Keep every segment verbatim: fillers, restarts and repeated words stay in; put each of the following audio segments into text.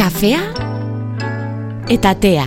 kafea eta tea.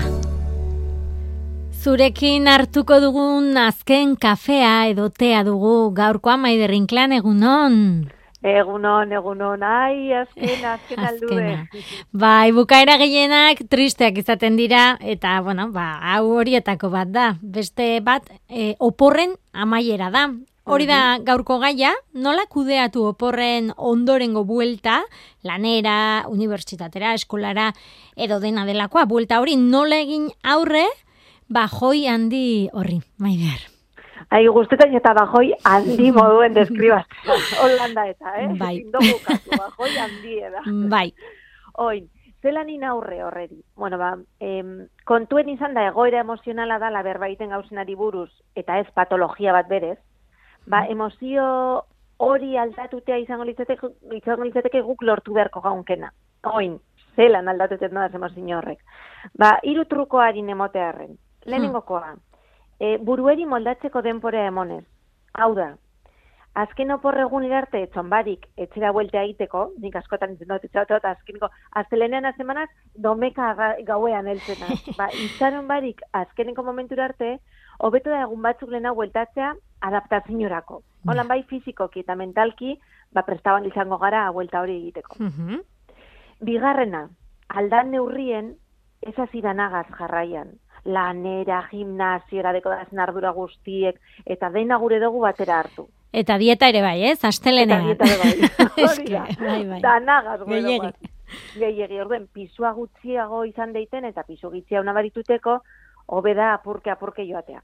Zurekin hartuko dugun azken kafea edo tea dugu gaurkoa Maider Inclán, egunon. Egunon, egunon, ai, azken, azken aldude. Bai, bukaera gehienak tristeak izaten dira, eta, bueno, ba, hau horietako bat da. Beste bat, e, oporren amaiera da. Hori da gaurko gaia, nola kudeatu oporren ondorengo buelta, lanera, unibertsitatera, eskolara, edo dena delakoa, buelta hori nola egin aurre, bajoi handi horri, Maider. Ai, guztetan eta bajoi handi moduen deskribaztea. Holanda eta, eh? Bai. Indogukatu, bajoi handi eda. Bai. Oin, zelanin aurre horreri. Bueno, ba, em, kontuen izan da egoera emozionala dala berbaiten gauzenari buruz, eta ez patologia bat berez, ba, emozio hori aldatutea izango litzateke, izango litzateke guk lortu beharko gaunkena. Oin, zelan aldatutzen da emozio horrek. Ba, hiru trukoarin emotearren. Lehenengokoa, e, burueri moldatzeko denporea emonez. Hau da, azken oporregun irarte txonbarik etxera bueltea egiteko, nik askotan izen dut etxera eta azkeniko, aztelenean azemanaz, domeka gauean eltzena. Ba, itxaron barik azkeneko momentura arte, hobeto da egun batzuk lehena bueltatzea adaptazinorako. Holan bai fizikoki eta mentalki, ba, prestaban izango gara buelta hori egiteko. Mhm. Bigarrena, aldan neurrien, ez aziranagaz jarraian. Lanera, gimnasiora, dekodazen ardura guztiek, eta dena gure dugu batera hartu. Eta dieta ere bai, ez? Astelenean. Eta dieta ere bai. Eske, bai, bai. Danagaz, Gehiegi. Gehiegi, orduen, pisua gutxiago izan deiten, eta pisu gitxia una barituteko, hobeda apurke apurke joatea.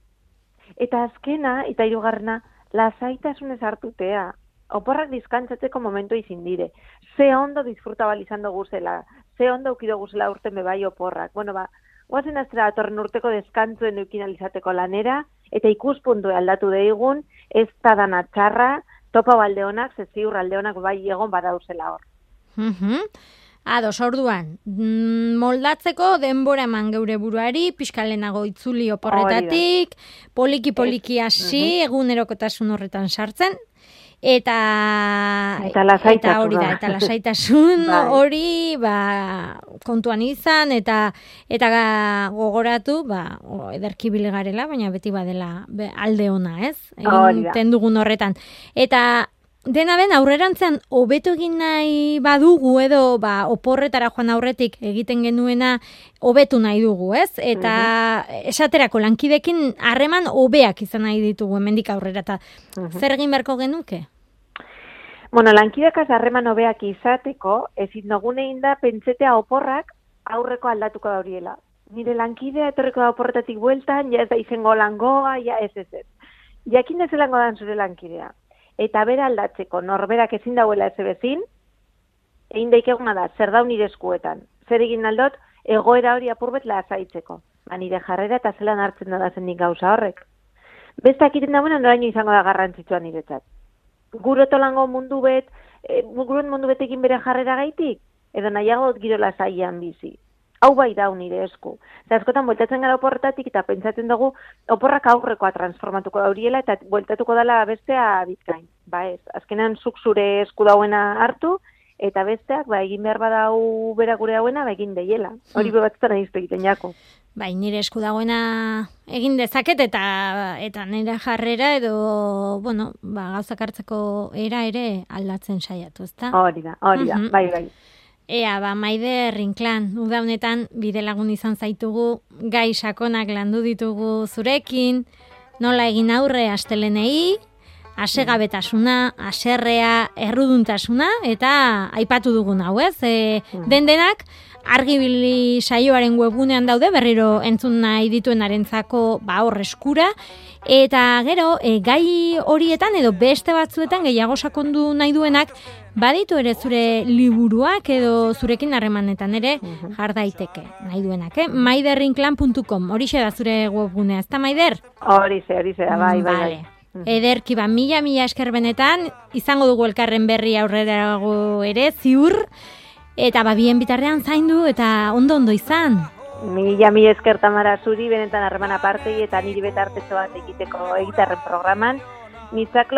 Eta azkena, eta hirugarrena, lasaitasunez hartutea. Oporrak dizkantzatzeko momentu izin dire. Ze ondo disfrutabal izan dugu zela, ze ondo ukido guzela urten bebai oporrak. Bueno, ba, guazen aztera atorren urteko deskantzuen eukin alizateko lanera, eta ikuspuntu aldatu deigun, ez da dana txarra, topa baldeonak, ze ziur aldeonak bai egon badauzela hor. Mhm. Ados, orduan, mm, moldatzeko denbora eman geure buruari, pixkalenago itzuli oporretatik, poliki-poliki hasi, egunerokotasun horretan sartzen, eta eta lasaitasun, eta hori da, eta lasaitasun bai. hori ba, kontuan izan, eta eta gogoratu, ba, ederki bile garela, baina beti badela be, alde ona, ez? Egin dugun horretan. Eta dena den aurrerantzean hobeto egin nahi badugu edo ba, oporretara joan aurretik egiten genuena hobetu nahi dugu, ez? Eta uh-huh. esaterako lankidekin harreman hobeak izan nahi ditugu hemendik aurrera, eta uh-huh. zer egin beharko genuke? Bueno, lankidekaz harreman hobeak izateko, ezin dugunein da pentsetea oporrak aurreko aldatuko da horiela. Nire lankidea etorreko da oporretatik bueltan, ja ez da izango langoa, ja ez ez ez. Jakin ez lango dan zure lankidea. Eta bera aldatzeko, norberak ezin dauela ez ebezin, egin daikeguna da, zer dau nire eskuetan. Zer egin aldot, egoera hori apurbet lasaitzeko. Ba, nire jarrera eta zelan hartzen da zen nik gauza horrek. Bestak iten dagoena noraino izango da garrantzitsua niretzat. Gurotolango mundu bet, e, guruen mundu betekin bere jarrera gaitik, edo nahiago giro lasaian bizi. Hau bai dau nire esku. Eta askotan, bueltatzen gara oporretatik eta pentsatzen dugu oporrak aurrekoa transformatuko dauriela eta bueltatuko dela bestea bizkain. Ba ez, azkenean zuk zure esku dauena hartu eta besteak ba, egin behar badau bera gure dauena ba, egin deiela. Hori hmm. bebatzetan egizte egiten jako. Bai, nire esku dagoena egin dezaket eta eta nire jarrera edo, bueno, ba, gauzak hartzeko era ere aldatzen saiatu, ezta? Hori da, hori da, bai, bai. Ea, ba, Maider Inclán, uda honetan bide lagun izan zaitugu, gai sakonak landu ditugu zurekin, nola egin aurre astelenei, asegabetasuna, aserrea, erruduntasuna, eta aipatu dugun hau, ez? E, den denak, Argibili saioaren webgunean daude, berriro entzun nahi dituenarentzako ba hor eskura, eta gero e, gai horietan edo beste batzuetan gehiago sakondu nahi duenak baditu ere zure liburuak edo zurekin harremanetan ere jar daiteke nahi duenak, eh? maider inclán puntu com, horixe da zure webgunea, ezta Maider? Horixe, horixe da, bai, bai, bai. Ederki, ba, mila, mila esker benetan, izango dugu elkarren berri aurrerago ere, ziur, eta ba, bien bitarrean zaindu eta ondo-ondo izan. Mila, mila esker Tamara zuri, benetan harreman apartei eta niri betartetxo bat egiteko egitarren programan. Nitzaklo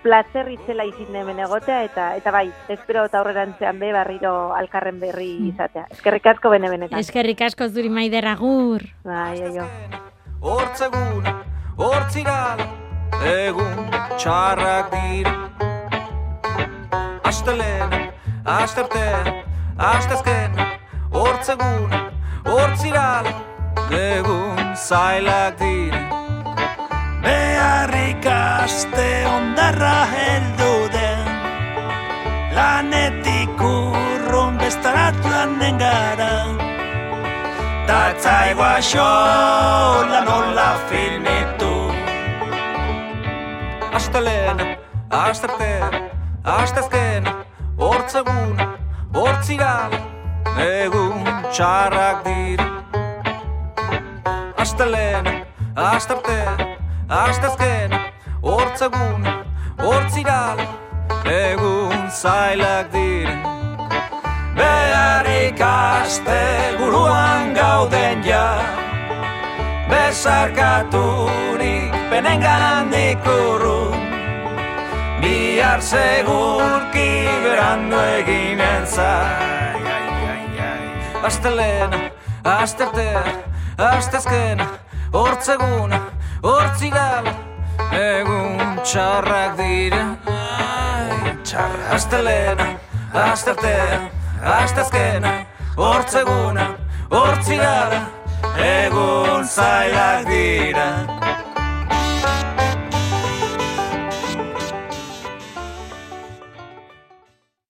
plazer itzela izin hemen egotea, eta eta bai, espero eta aurrerantzean be barriro alkarren berri izatea. Eskerrik asko bene benetan. Eskerrik asko zuri Maider, agur. Bai, aio. Hortzegun, hortzigal, egun txarrak dira. Astelen, asterte, astezken, hortzegun, hortzigal, egun zailak dira. Beharrik aste ondarra heldu den, lanetik urrun bestarat lanen gara. Tatzaigoa xola nola filmitu. Astelen, asterte, astezken, hortzegun, hortzigal, egun txarrak dira. Astelen, asterte, astezken, hortzegun, hortzigal, egun zailak dira. Beharrik aste buruan gauden ja, besarkaturik penengan handik urrun, bihar segurki berandu eginen zai. Astelen, asterte, astezken, hortzegun, hortzigal, egun txarrak dira. Astelen, asterte, astezken, hortzegun, hortzigal, egun zailak dira.